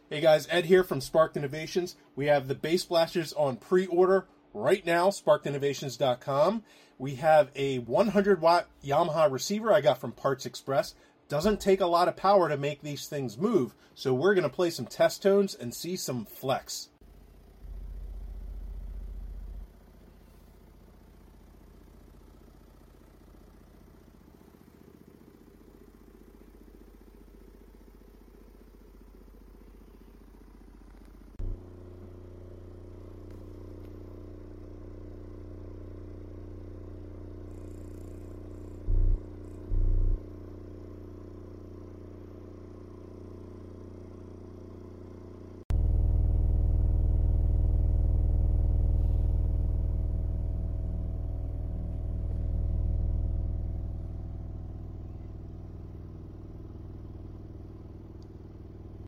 Hey guys, Ed here from Sparked Innovations. We have the Bass Blasters on pre-order right now, sparkedinnovations.com. We have a 100-watt Yamaha receiver I got from Parts Express. Doesn't take a lot of power to make these things move, so we're going to play some test tones and see some flex.